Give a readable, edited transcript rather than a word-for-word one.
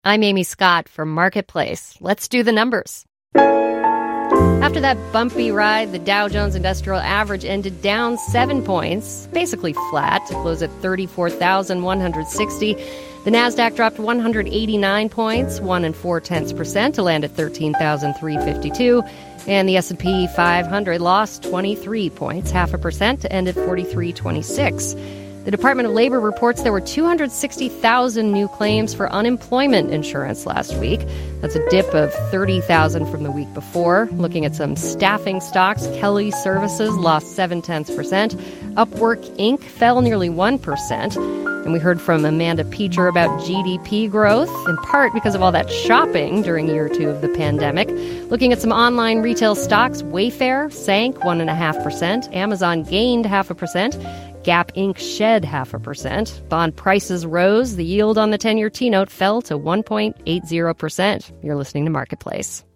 I'm Amy Scott from Marketplace. Let's do the numbers. After that bumpy ride, the Dow Jones Industrial Average ended down 7 points, basically flat, to close at 34,160. The Nasdaq dropped 189 points, 1.4%, to land at 13,352. And the S&P 500 lost 23 points, 0.5%, to end at 4326. The Department of Labor reports there were 260,000 new claims for unemployment insurance last week. That's a dip of 30,000 from the week before. Looking at some staffing stocks, Kelly Services lost 0.7%. Upwork Inc. fell nearly 1%. And we heard from Amanda Peacher about GDP growth, in part because of all that shopping during year 2 of the pandemic. Looking at some online retail stocks, Wayfair sank 1.5%. Amazon gained 0.5%. Gap Inc. shed 0.5%. Bond prices rose. The yield on the 10-year T-note fell to 1.80%. You're listening to Marketplace.